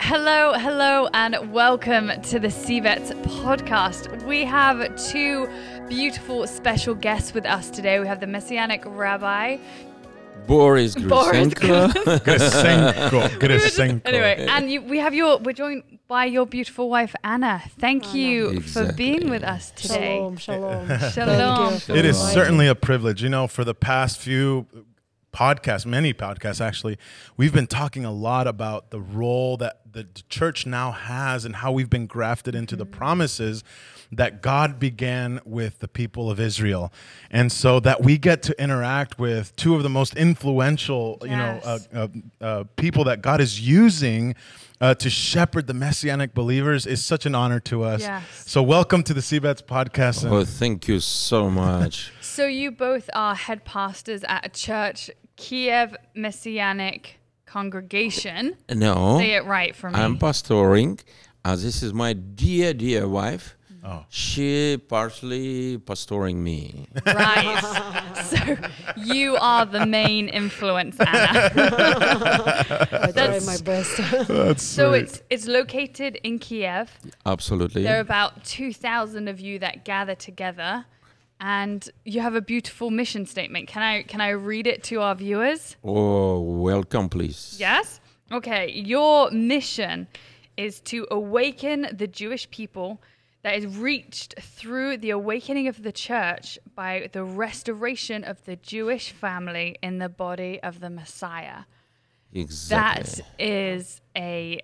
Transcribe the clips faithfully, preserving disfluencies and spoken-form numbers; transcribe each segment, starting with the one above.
Hello, hello, and welcome to the C VETS podcast. We have two beautiful special guests with us today. We have the Messianic Rabbi, Boris Grisenko. Grisenko. Grisenko. Anyway, and you, we have your, we're joined by your beautiful wife, Anna. Thank Anna. you Exactly. for being with us today. Shalom, shalom. Shalom. Thank you. It is Right. certainly a privilege. You know, for the past few podcasts, many podcasts actually, we've been talking a lot about the role that the church now has and how we've been grafted into the promises that God began with the people of Israel. And so that we get to interact with two of the most influential, you know, uh, Yes. uh, uh, people that God is using uh, to shepherd the Messianic believers is such an honor to us. Yes. So welcome to the C VETS podcast. And Oh, thank you so much. So you both are head pastors at a church, Kiev Messianic Congregation. No, Say it right for me. I'm pastoring. Uh, this is my dear, dear wife. Oh. She partially pastoring me. Right. So you are the main influence, Anna. I try That's- my best. That's So sweet. it's it's located in Kiev. Absolutely. There are about two thousand of you that gather together, and you have a beautiful mission statement. Can I can I read it to our viewers? Oh, welcome, please. Yes? Okay. Your mission is to awaken the Jewish people that is reached through the awakening of the church by the restoration of the Jewish family in the body of the Messiah. Exactly. That is a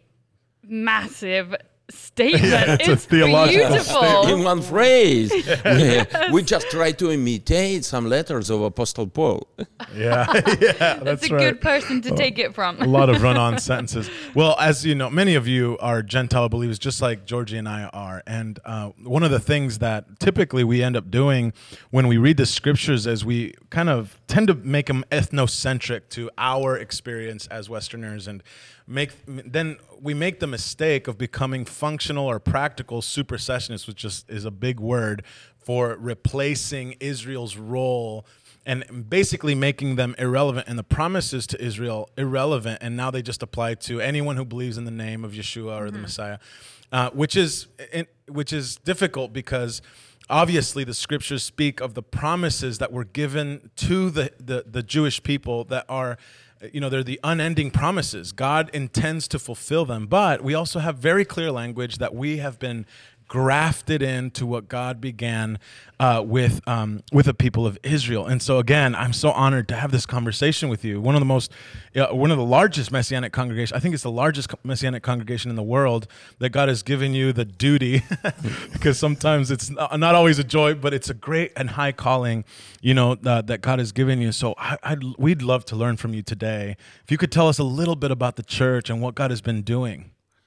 massive statement. Yeah, it's a it's theological beautiful. In one phrase. we, we just try to imitate some letters of Apostle Paul. yeah, yeah, That's that's a right. good person to take it from. A lot of run-on sentences. Well, as you know, many of you are Gentile believers, just like Georgie and I are. And uh, one of the things that typically we end up doing when we read the scriptures is we kind of tend to make them ethnocentric to our experience as Westerners, and make then we make the mistake of becoming functional or practical supersessionists, which just is a big word for replacing Israel's role and basically making them irrelevant, and the promises to Israel irrelevant, and now they just apply to anyone who believes in the name of Yeshua or the Messiah, uh, which is which is difficult because obviously the scriptures speak of the promises that were given to the, the, the Jewish people that are, you know, they're the unending promises. God intends to fulfill them, but we also have very clear language that we have been grafted into what God began uh, with um, with the people of Israel. And so again, I'm so honored to have this conversation with you. One of the most, uh, one of the largest Messianic congregations, I think it's the largest co- Messianic congregation in the world, that God has given you the duty, because sometimes it's not, not always a joy, but it's a great and high calling, you know, uh, that God has given you. So I, I'd, we'd love to learn from you today. If you could tell us a little bit about the church and what God has been doing.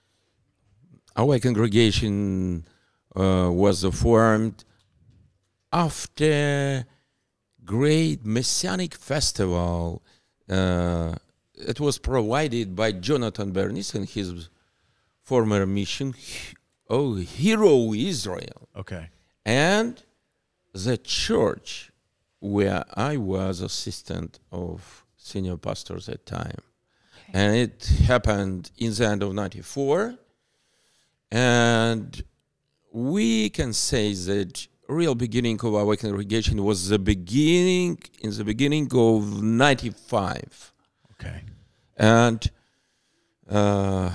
Our congregation uh, was formed after great Messianic festival. Uh, it was provided by Jonathan Bernis and his former mission, oh, Hero Israel. Okay. And the church where I was assistant of senior pastor at that time. Okay. And it happened in the end of ninety-four. And we can say that real beginning of our congregation was the beginning, in the beginning of ninety-five. Okay. And uh,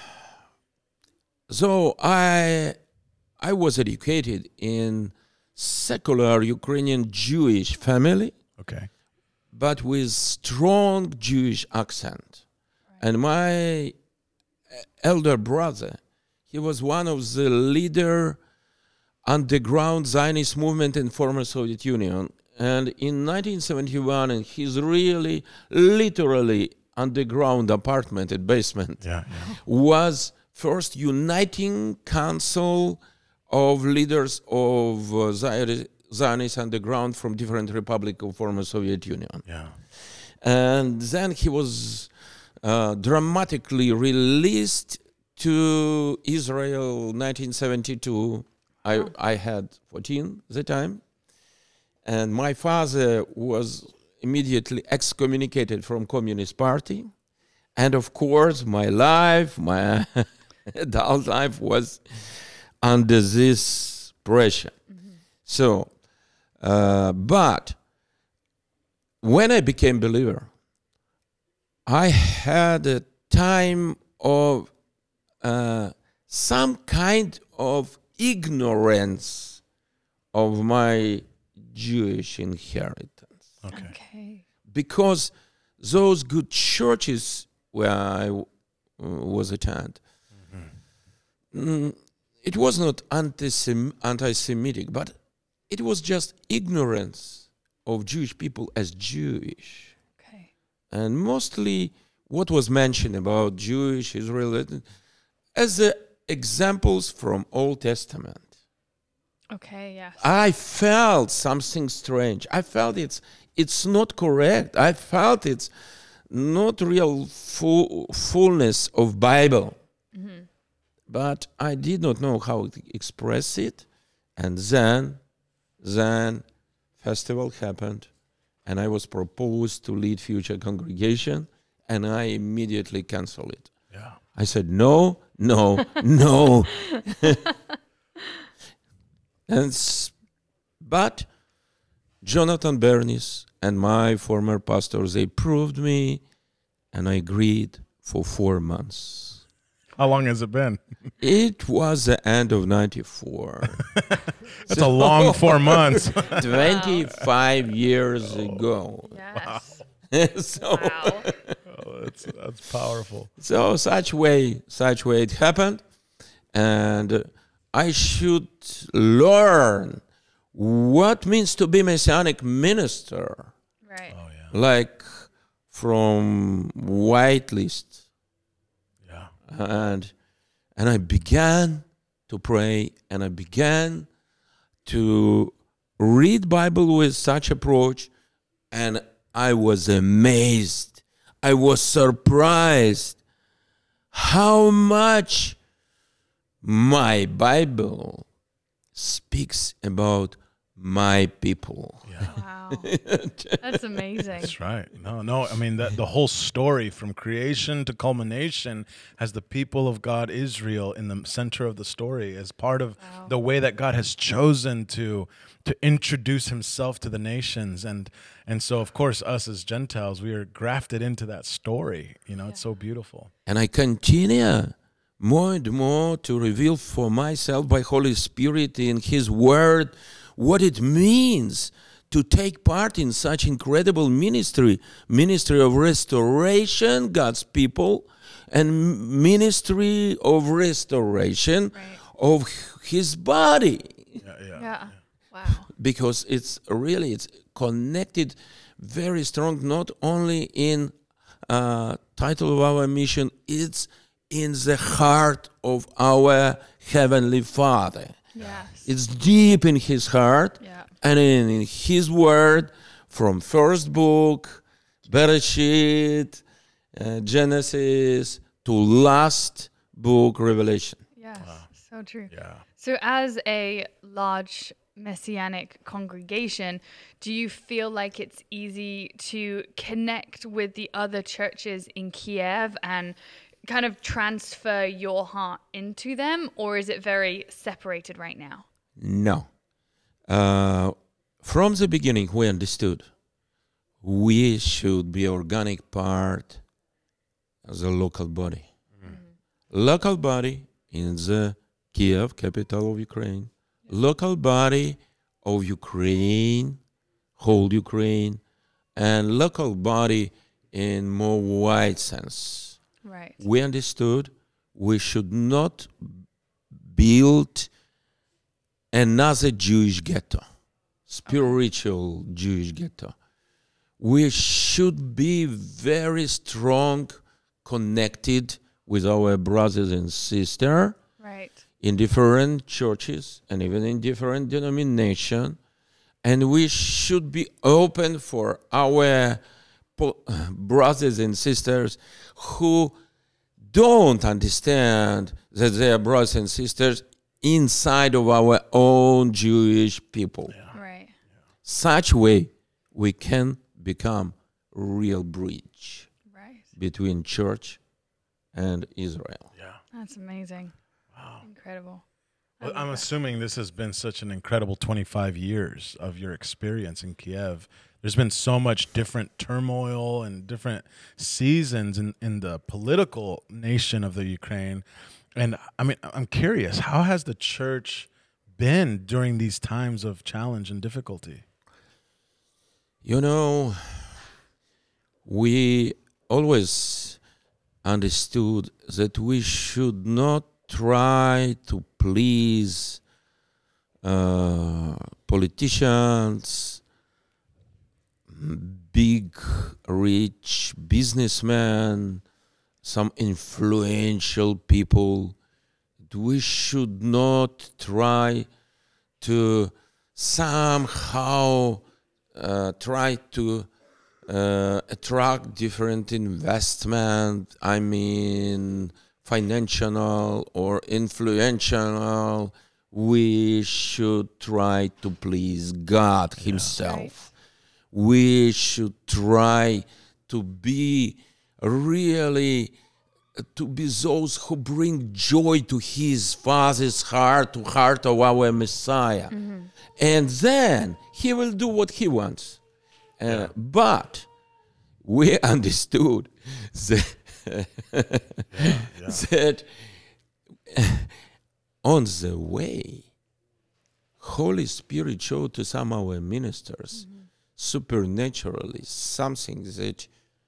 so I, I was educated in secular Ukrainian Jewish family, Okay. but with strong Jewish accent. And my elder brother, he was one of the leader underground Zionist movement in former Soviet Union. And in nineteen seventy-one, in his really, literally underground apartment and basement, Yeah. yeah. was first uniting council of leaders of uh, Zion- Zionist underground from different republics of former Soviet Union. Yeah. And then he was uh, dramatically released to Israel nineteen seventy-two. I, I had fourteen at the time. And my father was immediately excommunicated from Communist Party. And of course, my life, my adult life was under this pressure. Mm-hmm. So, uh, but when I became believer, I had a time of uh, some kind of ignorance of my Jewish inheritance. Okay. Okay. Because those good churches where I w- was attended, mm-hmm. mm, it was not anti-Sem- anti-Semitic, but it was just ignorance of Jewish people as Jewish. Okay. And mostly what was mentioned about Jewish, Israel, as the examples from Old Testament. Okay, yes. I felt something strange. I felt it's it's not correct. I felt it's not real full, fullness of Bible. Mm-hmm. But I did not know how to express it. And then, then festival happened, and I was proposed to lead future congregation, and I immediately canceled it. Yeah. I said, no, no, no. And s- but Jonathan Bernice and my former pastors, they proved me, and I agreed for four months. How long has it been? It was the end of ninety-four. That's a long four months. twenty-five years ago. Yes. so, Wow. Oh, that's that's powerful. so such way, such way it happened, and uh, I should learn what means to be Messianic minister, Right. Oh yeah. like from white list, Yeah. and and I began to pray, and I began to read Bible with such approach, and I was amazed. I was surprised how much my Bible speaks about my people. Yeah. Wow. That's amazing. That's right. No, no. I mean, that the whole story from creation to culmination has the people of God, Israel, in the center of the story as part of Wow. the way that God has chosen to to introduce Himself to the nations, and and so of course us as Gentiles, we are grafted into that story. You know, it's so beautiful. And I continue more and more to reveal for myself by Holy Spirit in His Word what it means to take part in such incredible ministry, ministry of restoration, God's people, and ministry of restoration Right. of His body. Yeah, yeah. Yeah. Wow. Because it's really it's connected very strong, not only in uh, title of our mission, it's in the heart of our Heavenly Father. Yes. It's deep in His heart, Yeah. and in, in His Word, from first book, Bereshit, uh, Genesis, to last book, Revelation. Yes. So true. Yeah. So, as a large messianic congregation, do you feel like it's easy to connect with the other churches in Kiev and kind of transfer your heart into them, or is it very separated right now? No. Uh, from the beginning, we understood we should be organic part of the local body. Mm-hmm. Local body in the Kiev, capital of Ukraine. Local body of Ukraine, whole Ukraine, and local body in more wide sense. Right. We understood we should not build another Jewish ghetto, spiritual Jewish ghetto. We should be very strong, connected with our brothers and sisters Right. in different churches and even in different denominations, and we should be open for our po- brothers and sisters who don't understand that they are brothers and sisters inside of our own Jewish people. Right. Such way we can become real bridge Right. between church and Israel. Yeah. That's amazing. Wow. Incredible. I Well, love I'm that. assuming this has been such an incredible twenty-five years of your experience in Kiev. There's been so much different turmoil and different seasons in, in the political nation of the Ukraine. And I mean, I'm curious, how has the church been during these times of challenge and difficulty? You know, we always understood that we should not try to please uh, politicians, big, rich businessmen, some influential people. We should not try to somehow uh, try to uh, attract different investment. I mean, financial or influential. We should try to please God Himself. We should try to be really to be those who bring joy to His Father's heart, to heart of our Messiah. Mm-hmm. And then He will do what He wants. Uh, yeah. But we understood that, yeah, yeah. that on the way, Holy Spirit showed to some of our ministers mm-hmm. supernaturally something that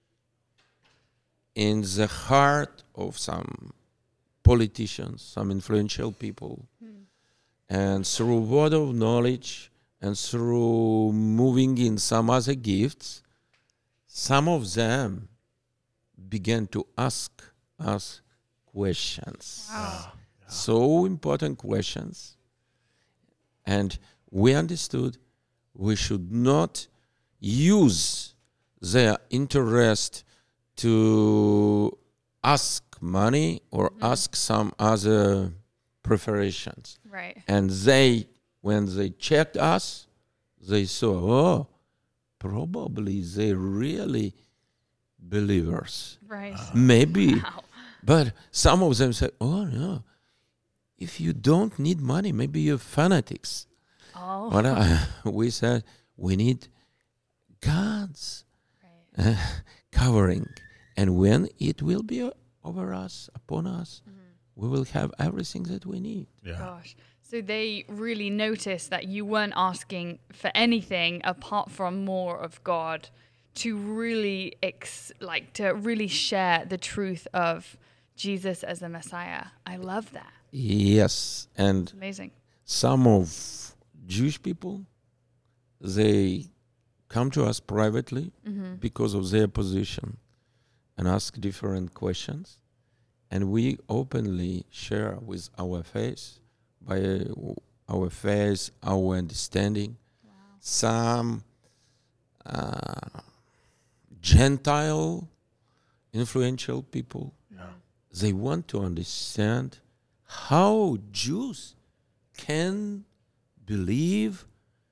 in the heart of some politicians, some influential people, mm. and through word of knowledge and through moving in some other gifts, some of them began to ask us questions. Wow. So important questions. And we understood we should not use their interest to ask money or mm-hmm. ask some other preparations. Right. And they, when they checked us, they saw, oh, probably they really believers. Right. Uh, Maybe. Wow. But some of them said, oh, no, if you don't need money, maybe you're fanatics. Oh. But uh, we said, we need God's right. uh, covering. And when it will be over us, upon us, mm-hmm. we will have everything that we need. Yeah. Gosh. So they really noticed that you weren't asking for anything apart from more of God, to really ex- like to really share the truth of Jesus as the Messiah. I love that. Yes. And it's amazing. Some of Jewish people, they come to us privately mm-hmm. because of their position and ask different questions. And we openly share with our faith, by our faith, our understanding. Wow. Some uh, Gentile influential people, yeah. they want to understand how Jews can believe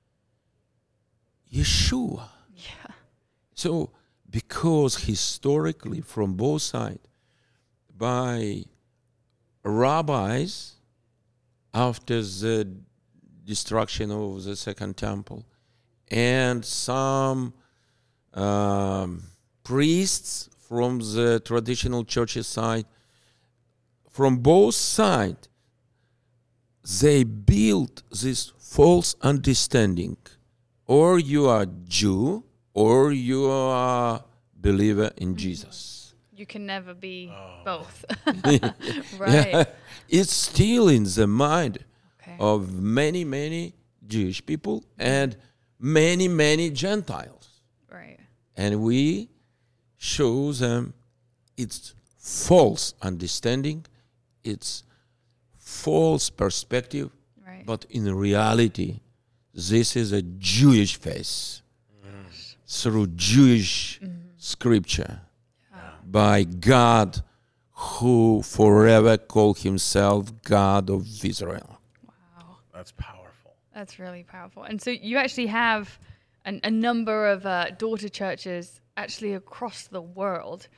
Yeshua. Yeah. So, because historically, from both sides, by rabbis, after the destruction of the Second Temple, and some um, priests from the traditional churches side, from both sides, they built this false understanding. Or you are Jew, or you are believer in mm-hmm. Jesus. You can never be oh. both. Right. Yeah. It's still in the mind okay. of many, many Jewish people and many, many Gentiles. Right. And we show them it's false understanding, it's false perspective, right. but in reality, this is a Jewish faith mm. through Jewish mm-hmm. scripture yeah. by God who forever called himself God of Israel. Wow. That's powerful. That's really powerful. And so you actually have an, a number of uh, daughter churches actually across the world.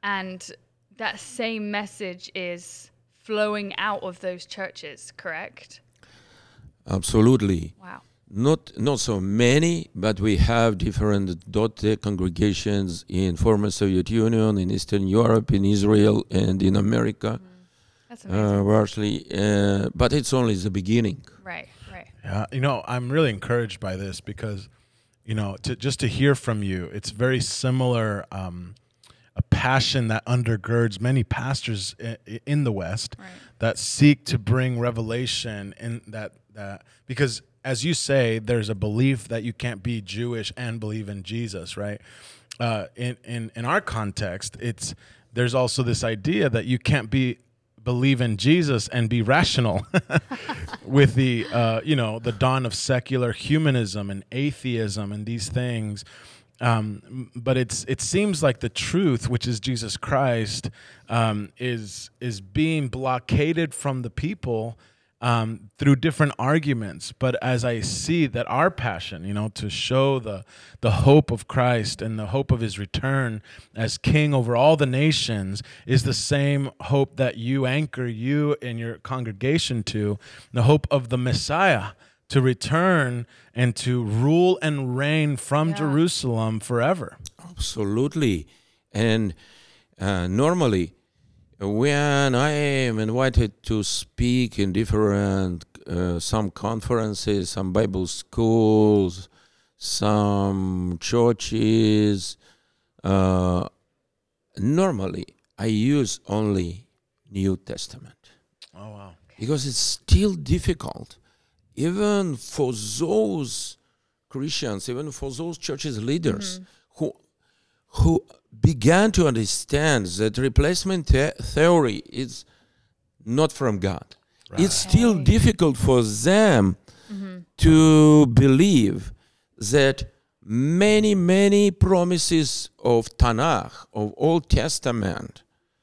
and that same message is flowing out of those churches, correct? Absolutely. Wow. Not not so many, but we have different dot congregations in former Soviet Union, in Eastern Europe, in Israel, and in America, That's amazing. uh, largely. Uh, but it's only the beginning. right, right. Yeah, you know, I'm really encouraged by this because, you know, to just to hear from you, it's very similar, um, a passion that undergirds many pastors i- i- in the West Right. that seek to bring revelation in that that because as you say, there's a belief that you can't be Jewish and believe in Jesus, right? Uh, in in in our context, it's there's also this idea that you can't be believe in Jesus and be rational with the uh, you know the dawn of secular humanism and atheism and these things. Um, m- but it's it seems like the truth, which is Jesus Christ, um, is is being blockaded from the people um, through different arguments. But as I see that our passion, you know, to show the the hope of Christ and the hope of His return as King over all the nations is the same hope that you anchor you and your congregation to, the hope of the Messiah to return and to rule and reign from Yeah. Jerusalem forever. Absolutely. And uh, normally, when I am invited to speak in different, uh, some conferences, some Bible schools, some churches, uh, normally I use only New Testament Oh, wow. because it's still difficult, even for those Christians, even for those churches leaders who who began to understand that replacement the- theory is not from God. It's still Okay. difficult for them to believe that many, many promises of Tanakh, of Old Testament,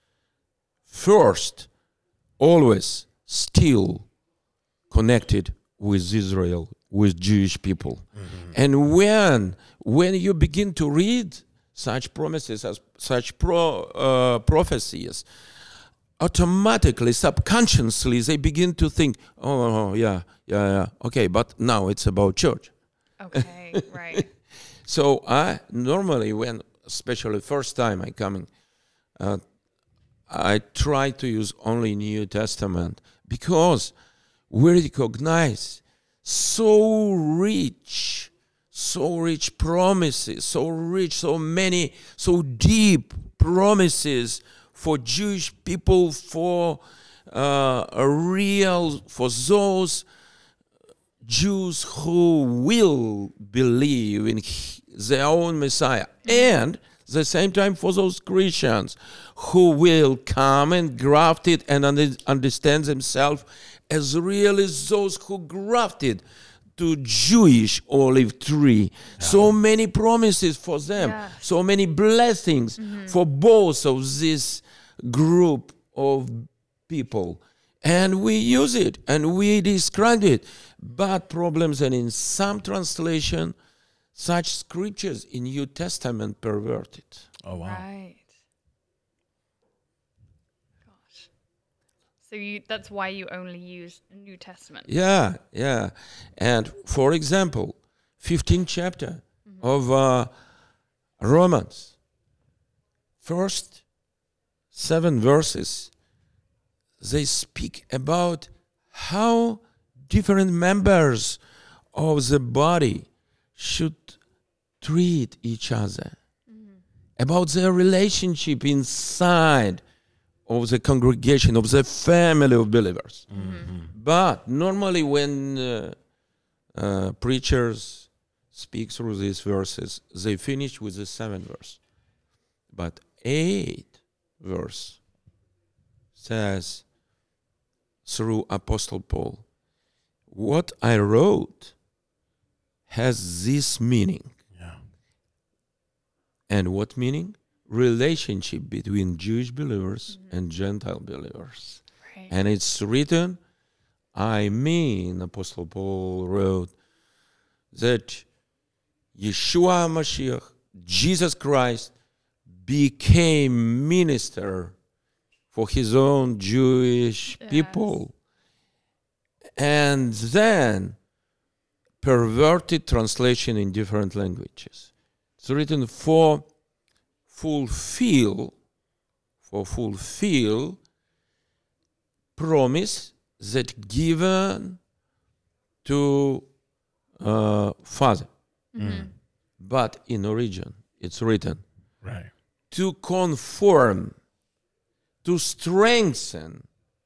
first, always still connected with Israel, with Jewish people. And when when you begin to read such promises, as such pro, uh, prophecies, automatically, subconsciously, they begin to think, oh, oh, yeah, yeah, yeah, okay, but now it's about church. Okay, right. So I normally, when, especially first time I coming, uh, I try to use only New Testament because we recognize so rich, so rich promises, so rich, so many, so deep promises for Jewish people, for uh, a real, for those Jews who will believe in he- their own Messiah, and at the same time for those Christians who will come and graft it and under- understand themselves as really those who grafted to Jewish olive tree. So many promises for them, Yes. so many blessings for both of this group of people. And we use it and we describe it. But problems, and in some translation, such scriptures in New Testament perverted. Oh, wow. Right. Gosh. So you that's why you only use New Testament. Yeah, yeah. And for example, fifteenth chapter of uh, Romans, first seven verses, they speak about how different members of the body should treat each other, about their relationship inside of the congregation, of the family of believers. But normally when uh, uh, preachers speak through these verses, they finish with the seventh verse. But eighth verse says through Apostle Paul, what I wrote has this meaning. Yeah. And what meaning? Relationship between Jewish believers and Gentile believers. Right. And it's written, I mean, Apostle Paul wrote, that Yeshua Mashiach, Jesus Christ, became minister for his own Jewish Yes. people, and then perverted translation in different languages. It's written for fulfill, for fulfill promise that given to uh, father. Mm-hmm. But in origin, it's written Right. to conform, to strengthen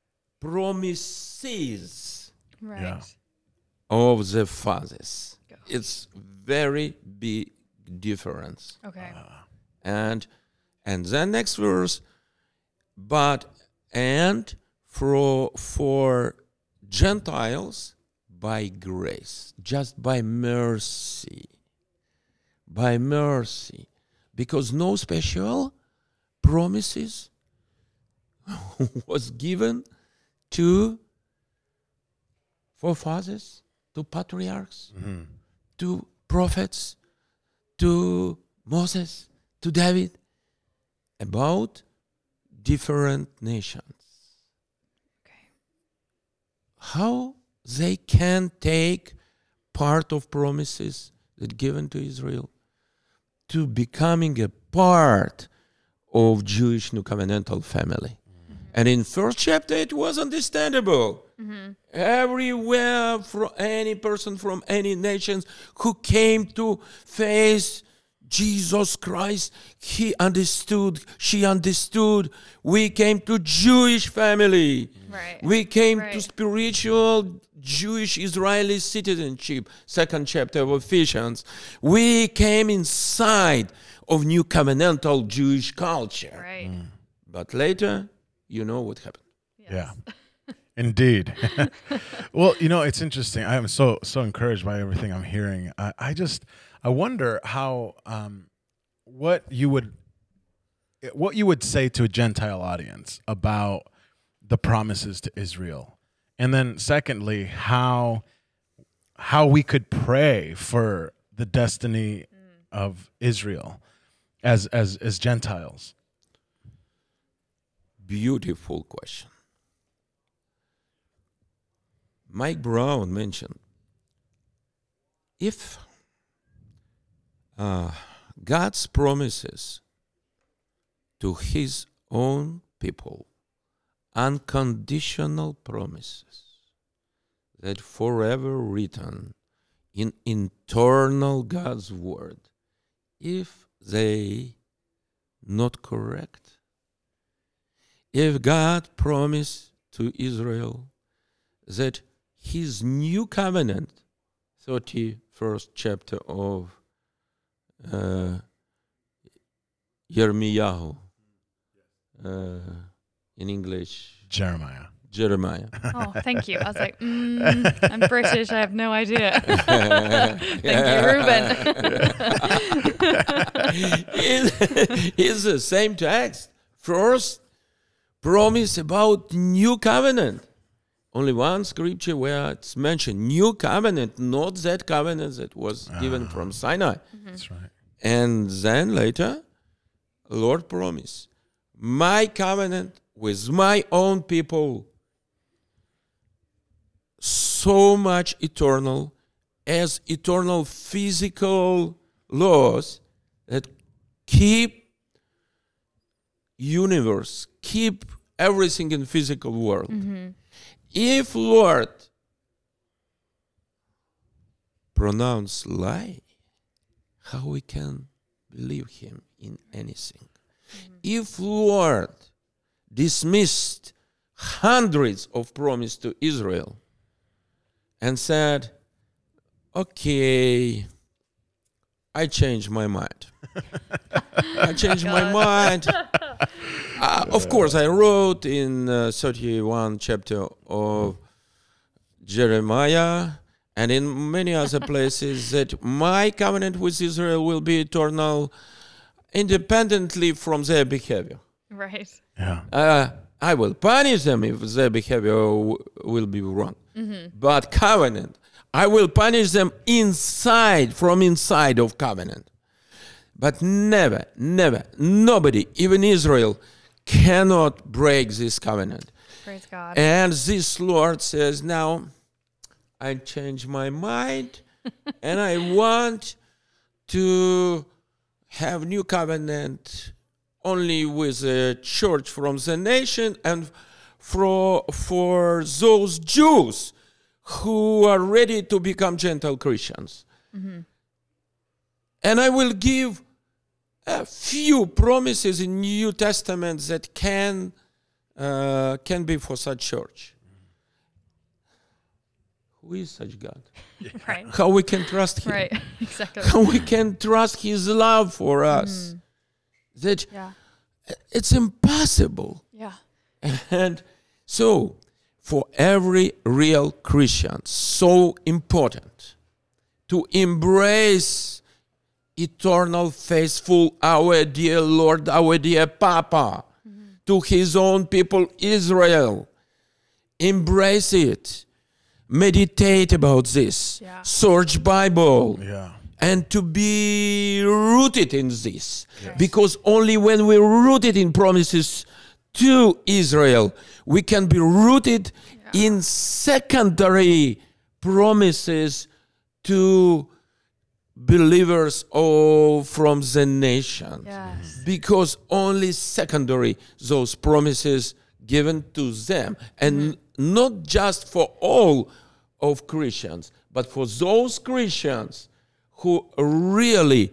promises Right. Yeah. of the fathers. Go. It's very big difference. Okay. And and then next verse, but and for for Gentiles by grace, just by mercy, by mercy, because no special promises was given to forefathers, to patriarchs, Mm-hmm. to prophets, to Moses, to David, about different nations. Okay. How they can take part of promises that given to Israel to becoming a part of Jewish New Covenantal family. And in first chapter, it was understandable. Mm-hmm. Everywhere, from any person from any nations who came to face Jesus Christ, he understood, she understood. We came to Jewish family. Right. We came to Right. spiritual Jewish Israeli citizenship, second chapter of Ephesians. We came inside of New Covenantal Jewish culture. Right. But later, you know what happened. Yes. Yeah. Indeed. Well, you know, it's interesting. I am so so encouraged by everything I'm hearing. I, I just I wonder how um, what you would what you would say to a Gentile audience about the promises to Israel, and then secondly, how how we could pray for the destiny of Israel as as as Gentiles. Beautiful question. Mike Brown mentioned if uh, God's promises to his own people, unconditional promises that forever written in internal God's word, if they not correct, if God promised to Israel that his new covenant, thirty-first chapter of uh, Yirmiyahu, uh, in English, Jeremiah. Jeremiah. Oh, thank you. I was like, mm, I'm British. I have no idea. Thank you, Ruben. it's, it's the same text. First, promise about new covenant. Only one scripture where it's mentioned new covenant, not that covenant that was given from Sinai. That's right. And then later, Lord promised, my covenant with my own people, so much eternal, as eternal physical laws that keep universe, keep everything in physical world. Mm-hmm. If Lord pronounce lie, how we can believe him in anything? Mm-hmm. If Lord dismissed hundreds of promises to Israel and said, okay, I changed my mind. I changed my mind. Uh, of course, I wrote in uh, thirty-one chapter of Jeremiah and in many other places that my covenant with Israel will be eternal independently from their behavior. Right. Yeah. Uh, I will punish them if their behavior w- will be wrong. Mm-hmm. But covenant, I will punish them inside, from inside of covenant. But never, never, nobody, even Israel, cannot break this covenant. Praise God. And this Lord says, now I change my mind and I want to have new covenant only with the church from the nation and for, for those Jews who are ready to become Gentile Christians. Mm-hmm. And I will give a few promises in New Testament that can uh, can be for such church. Who is such God? Right. How we can trust Him? Right. Exactly. How we can trust His love for us? Mm. That yeah. it's impossible. Yeah. And so, for every real Christian, so important to embrace eternal, faithful, our dear Lord, our dear Papa, mm-hmm. to His own people, Israel. Embrace it. Meditate about this. Yeah. Search Bible. Yeah. And to be rooted in this. Yes. Because only when we're rooted in promises to Israel, we can be rooted yeah. in secondary promises to believers all from the nations. Yes. Because only secondary those promises given to them. And mm-hmm. not just for all of Christians, but for those Christians who really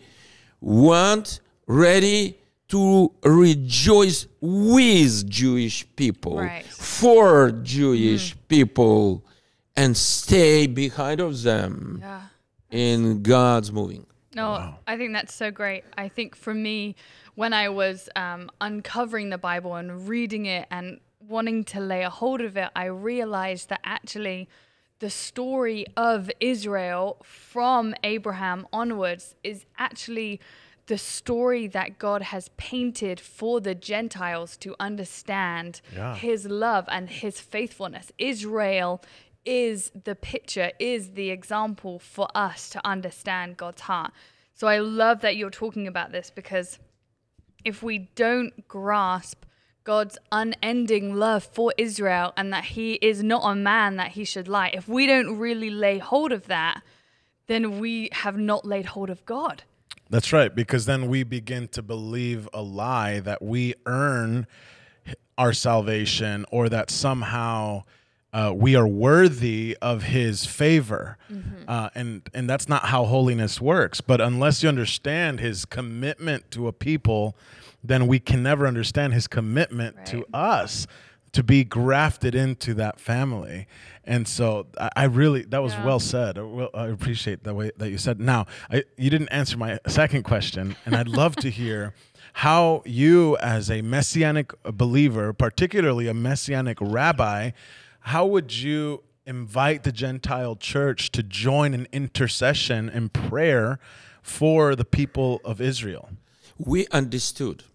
want, ready to rejoice with Jewish people, right. for Jewish mm. people, and stay behind of them yeah. in God's moving. No, Wow. I think that's so great. I think for me, when I was um, uncovering the Bible and reading it and wanting to lay a hold of it, I realized that actually the story of Israel from Abraham onwards is actually the story that God has painted for the Gentiles to understand yeah. His love and His faithfulness. Israel is the picture, is the example for us to understand God's heart. So I love that you're talking about this, because if we don't grasp God's unending love for Israel and that He is not a man that He should lie, if we don't really lay hold of that, then we have not laid hold of God. That's right, because then we begin to believe a lie that we earn our salvation, or that somehow uh, we are worthy of His favor. Mm-hmm. Uh, and, and that's not how holiness works. But unless you understand His commitment to a people, then we can never understand His commitment right. to us to be grafted into that family. And so I, I really, that was yeah. well said. I, will, I appreciate the way that you said. Now, I, you didn't answer my second question, and I'd love to hear how you, as a Messianic believer, particularly a Messianic rabbi, how would you invite the Gentile church to join in intercession and prayer for the people of Israel? We understood,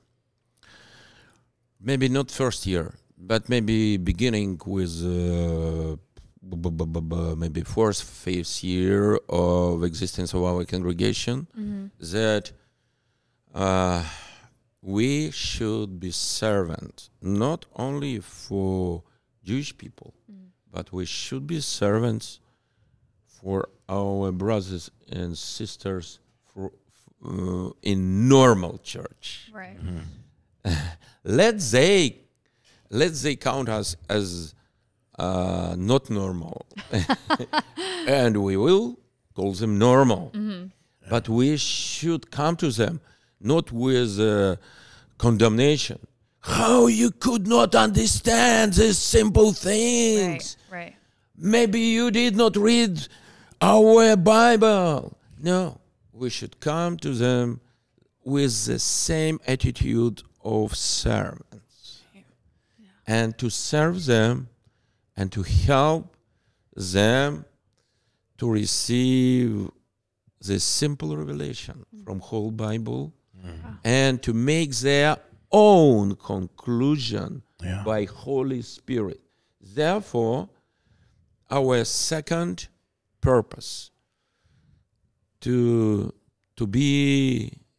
maybe not first year, but maybe beginning with uh, b- b- b- b- maybe fourth, fifth year of existence of our congregation, mm-hmm. that uh, we should be servant not only for Jewish people, mm. but we should be servants for our brothers and sisters for, uh, in normal church. Right. Mm-hmm. Let they let they count us as uh, not normal, and we will call them normal. Mm-hmm. But we should come to them not with uh, condemnation. How you could not understand these simple things? Right, right. Maybe you did not read our Bible. No, we should come to them with the same attitude of servants, yeah. Yeah. and to serve them and to help them to receive the simple revelation mm. from whole Bible, mm. and to make their own conclusion yeah. by Holy Spirit. Therefore, our second purpose to to be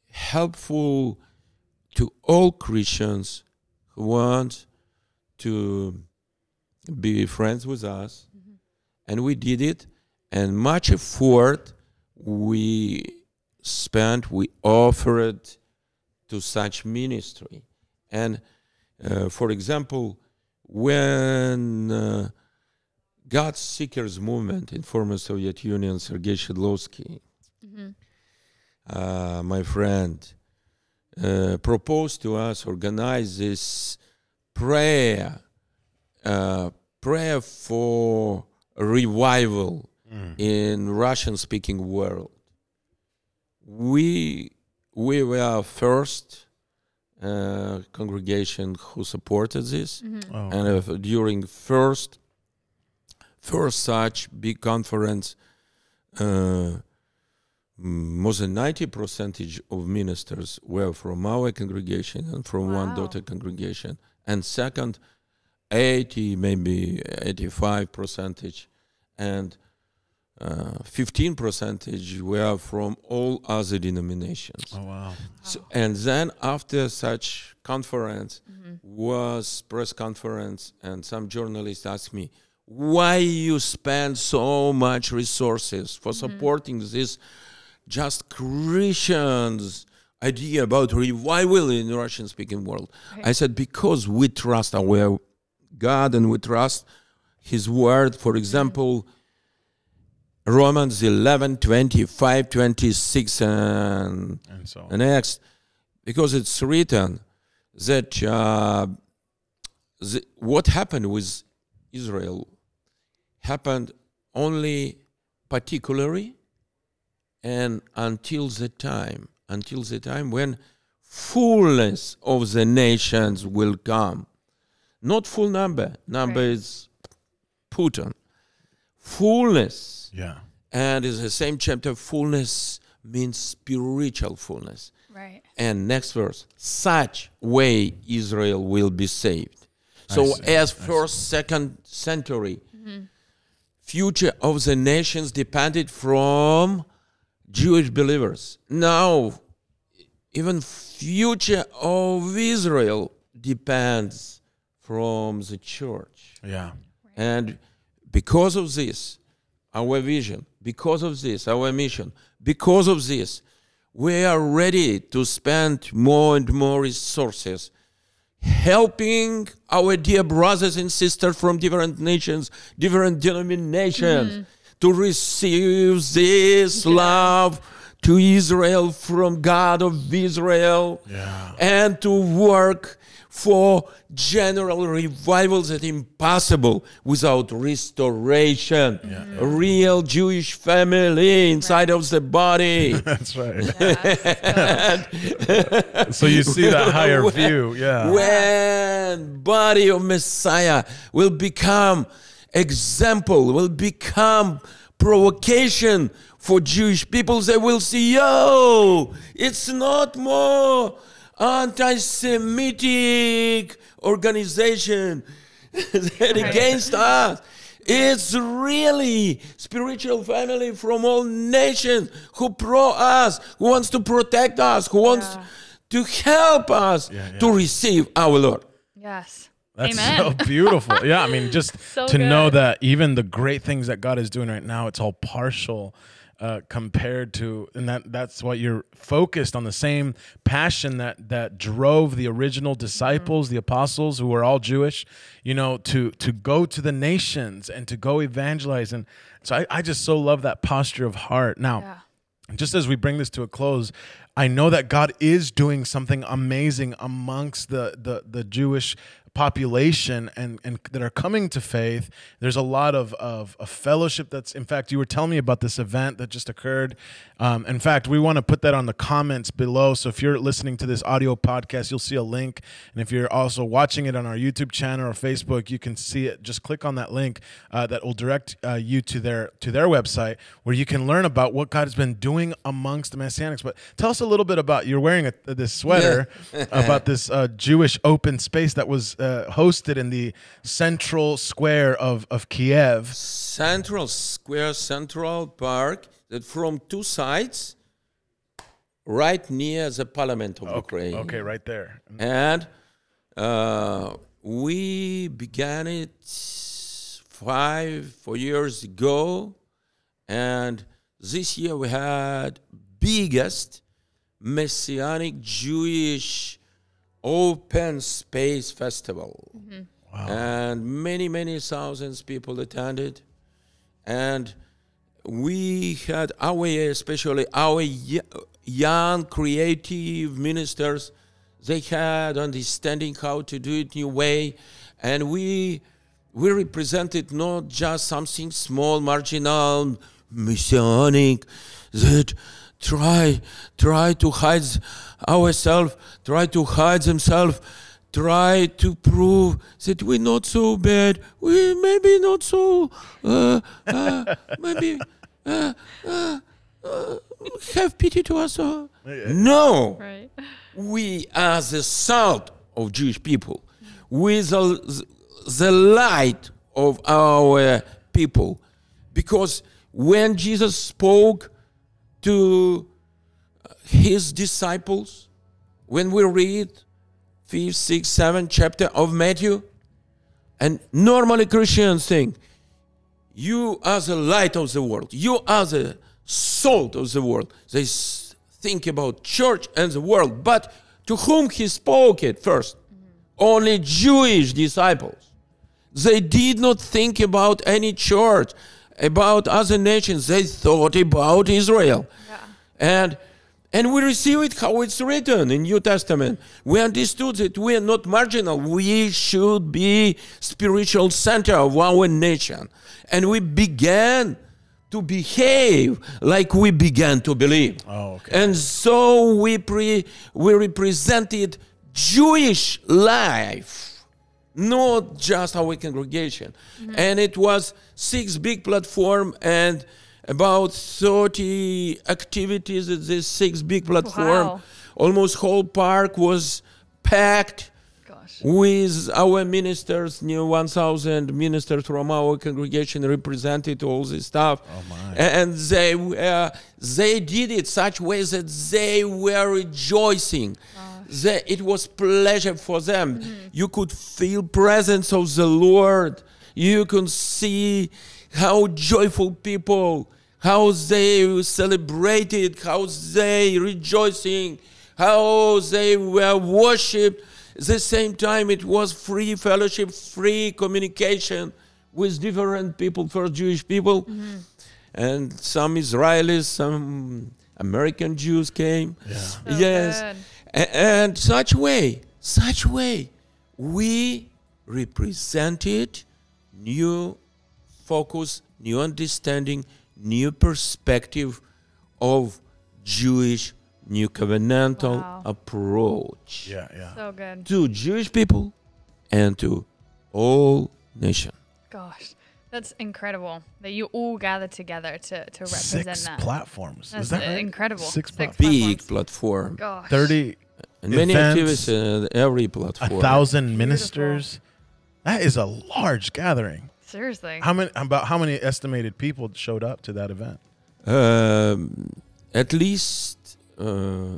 helpful to all Christians who want to be friends with us. Mm-hmm. And we did it. And much effort we spent, we offered to such ministry. And uh, for example, when uh, God's Seekers movement in former Soviet Union, Sergei Shidlovsky, mm-hmm. uh, my friend, uh, proposed to us organize this prayer, uh, prayer for revival mm. in Russian-speaking world. We we were first uh, congregation who supported this, mm-hmm. oh, and uh, during first first such big conference, uh, more than ninety percentage of ministers were from our congregation and from wow. one daughter congregation, and second, eighty maybe eighty-five percentage, and uh, fifteen percentage were from all other denominations. Oh wow! So, and then after such conference mm-hmm. was press conference, and some journalists asked me, why you spend so much resources for mm-hmm. supporting this just Christians idea about revival in the Russian-speaking world? Right. I said, because we trust our God and we trust His word. For example, mm-hmm. Romans eleven, twenty-five, twenty-six, and, and so on. Next, because it's written that uh, the, what happened with Israel happened only particularly and until the time, until the time when fullness of the nations will come. Not full number. Number right. is Putin. Fullness. Yeah. And in the same chapter, fullness means spiritual fullness. Right. And next verse, such way Israel will be saved. So as first, second century, mm-hmm. future of the nations depended from Jewish believers. Now, even future of Israel depends from the church. Yeah. And because of this, our vision, because of this, our mission, because of this, we are ready to spend more and more resources helping our dear brothers and sisters from different nations, different denominations, mm-hmm. to receive this yeah. love to Israel from God of Israel, yeah. and to work for general revival that impossible without restoration. Yeah. A real Jewish family inside right. of the body. That's right. Yeah, so you see that higher when, view, yeah. When body of Messiah will become example, will become provocation for Jewish people, they will see, yo, it's not more anti-Semitic organization that against us. It's really spiritual family from all nations who pro us, who wants to protect us, who wants yeah. to help us yeah, yeah. to receive our Lord. Yes. That's Amen. so beautiful. Yeah, I mean, just so to good. know that even the great things that God is doing right now, it's all partial uh, compared to, and that that's what you're focused on, the same passion that that drove the original disciples, mm-hmm. the apostles, who were all Jewish, you know, to to go to the nations and to go evangelize. And so I, I just so love that posture of heart. Now, Yeah. just as we bring this to a close, I know that God is doing something amazing amongst the the, the Jewish population and, and that are coming to faith. There's a lot of, of, of fellowship that's, in fact, you were telling me about this event that just occurred. Um, in fact, we want to put that on the comments below. So if you're listening to this audio podcast, you'll see a link. And if you're also watching it on our YouTube channel or Facebook, you can see it. Just click on that link uh, that will direct uh, you to their to their website, where you can learn about what God has been doing amongst the Messianics. But tell us a little bit about, you're wearing a, this sweater, Yeah. about this uh, Jewish open space that was uh, hosted in the central square of, of Kiev. Central Square, Central Park, that from two sides, right near the parliament of Okay, Ukraine. okay, right there. And uh, we began it five, four years ago. And this year we had biggest Messianic Jewish open space festival. Mm-hmm. Wow. And many, many thousands people attended. And we had our, especially our y- young creative ministers, they had understanding how to do it new way. And we we represented not just something small, marginal, messianic, that try try to hide ourselves, try to hide themselves, try to prove that we're not so bad, we maybe not so, uh, uh, maybe uh, uh, uh, have pity to us. Uh. No, Right. we are the salt of Jewish people. We the, the light of our people. Because when Jesus spoke to his disciples, when we read fifth, sixth, seventh chapter of Matthew, and normally Christians think, you are the light of the world. You are the salt of the world. They s- think about church and the world. But to whom he spoke it first? Only Jewish disciples. They did not think about any church, about other nations. They thought about Israel. Yeah. And and we receive it how it's written in New Testament. We understood that we are not marginal. We should be spiritual center of our nation. And we began to behave like we began to believe. Oh, okay. And so we pre, we represented Jewish life, not just our congregation. Mm-hmm. And it was six big platform and about thirty activities at this six big platform. Wow. Almost whole park was packed Gosh. with our ministers, near one thousand ministers from our congregation represented all this stuff. Oh my. And they were, they did it such way that they were rejoicing. They, it was pleasure for them. Mm-hmm. You could feel presence of the Lord. You could see how joyful people, how they celebrated, how they rejoicing, how they were worshipped. At the same time, it was free fellowship, free communication with different people, first Jewish people, mm-hmm. and some Israelis, some American Jews came. Yeah. So yes. good. A- And such way, such way, we represented new focus, new understanding, new perspective of Jewish new covenantal Wow. approach Yeah, yeah. So good. to Jewish people and to all nations. Gosh, that's incredible that you all gathered together to, to represent Six that. platforms. That's Is that uh, right? incredible. Six, Six platforms. Big platforms. platform. Gosh. thirty, And many events, activities at every a platform. thousand ministers. That is a large gathering. Seriously. How many? About how many estimated people showed up to that event? Um, at least uh,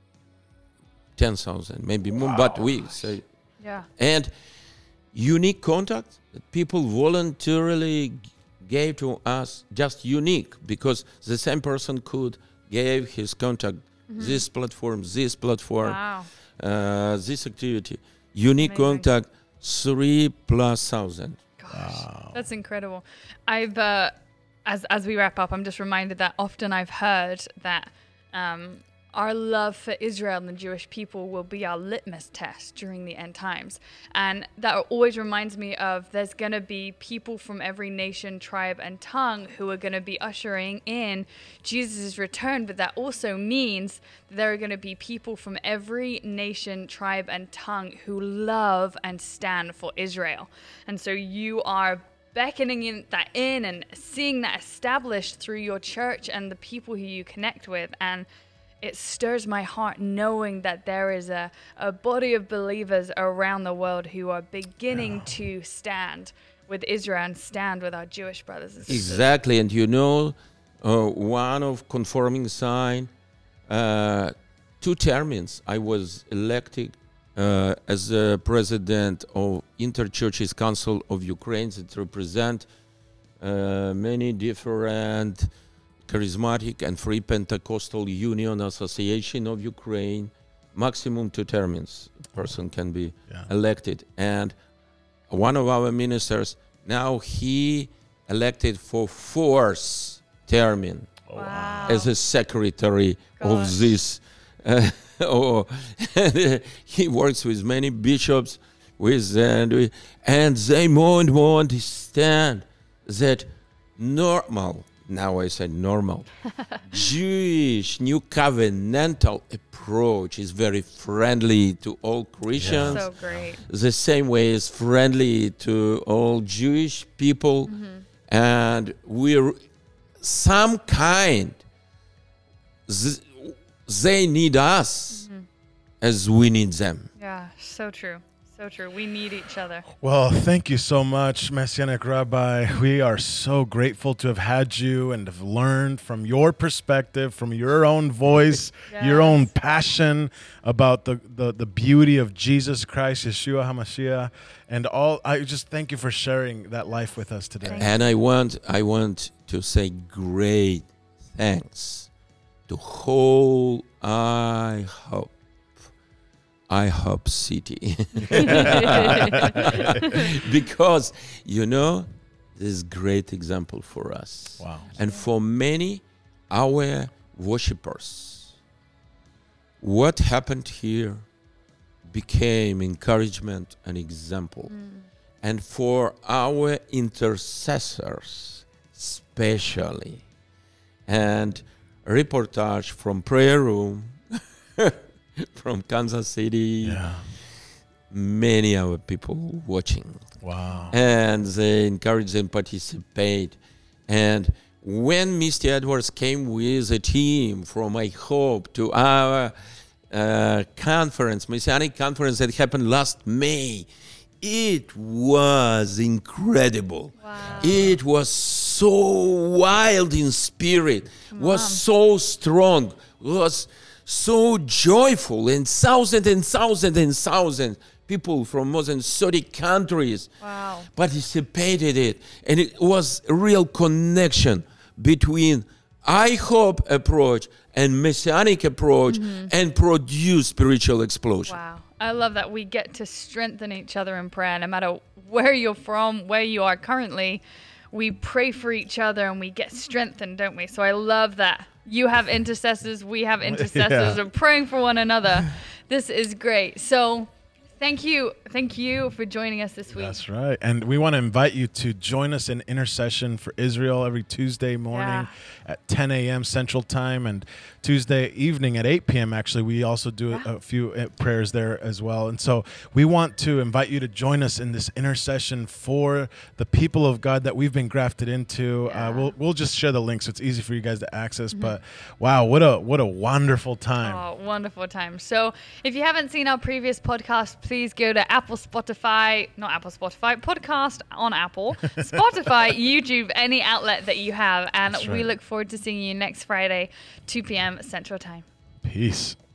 ten thousand, maybe more, but we say. Yeah. And unique contact that people voluntarily g- gave to us, just unique, because the same person could give his contact, Mm-hmm. this platform, this platform, Wow. uh, this activity. Unique Amazing. contact, three plus thousand. Gosh, that's incredible. I've, uh, as as we wrap up, I'm just reminded that often I've heard that um, our love for Israel and the Jewish people will be our litmus test during the end times. And that always reminds me of there's going to be people from every nation, tribe, and tongue who are going to be ushering in Jesus' return. But that also means that there are going to be people from every nation, tribe, and tongue who love and stand for Israel. And so you are beckoning in that in and seeing that established through your church and the people who you connect with. And it stirs my heart knowing that there is a, a body of believers around the world who are beginning to stand with Israel and stand with our Jewish brothers and sisters. Exactly, and you know, uh, one of conforming sign uh, two terms, I was elected uh, as the president of Interchurches Council of Ukraine that represent uh, many different charismatic and free Pentecostal Union Association of Ukraine. Maximum two terms person can be Yeah. elected. And one of our ministers, now he elected for fourth term Wow. as a secretary Gosh. of this. Uh, oh, he works with many bishops, with and, and they more and more understand that normal, now I said normal, Jewish new covenantal approach is very friendly to all Christians. So great. The same way is friendly to all Jewish people, and we're some kind. th- They need us as we need them. Yeah, so true. So true. We need each other. Well, thank you so much, Messianic Rabbi. We are so grateful to have had you and have learned from your perspective, from your own voice, your Yes. own passion about the, the, the beauty of Jesus Christ, Yeshua HaMashiach, and all. I just thank you for sharing that life with us today. Thank And I want I want to say great thanks to whole I hope I hope city. Because you know this is great example for us. Wow. And for many our worshippers. What happened here became encouragement and example. And for our intercessors especially. And reportage from prayer room from Kansas City, Yeah. many our people watching, Wow. and they encourage them participate. And when Misty Edwards came with a team from I Hope to our uh, conference, Messianic conference that happened last May, it was incredible. Wow. It was so wild in spirit, was so strong, was so joyful, and thousands and thousands and thousands people from more than thirty countries Wow. participated it, and it was a real connection between I Hope approach and Messianic approach, and produce spiritual explosion. Wow. I love that we get to strengthen each other in prayer. No matter where you're from, where you are currently, we pray for each other and we get strengthened, don't we? So I love that. You have intercessors, we have intercessors, Yeah. and praying for one another. This is great. So thank you. Thank you for joining us this week. That's right. And we want to invite you to join us in intercession for Israel every Tuesday morning Yeah. at ten a.m. Central Time, and Tuesday evening at eight p.m. Actually, we also do Yeah. a, a few uh, prayers there as well. And so we want to invite you to join us in this intercession for the people of God that we've been grafted into. Yeah. Uh, we'll we'll just share the link so it's easy for you guys to access. But wow, what a what a wonderful time. Oh, wonderful time. So if you haven't seen our previous podcast, please go to Apple, Spotify, not Apple, Spotify, podcast on Apple, Spotify, YouTube, any outlet that you have. And That's we right. look forward to seeing you next Friday, two p.m. Central Time. Peace.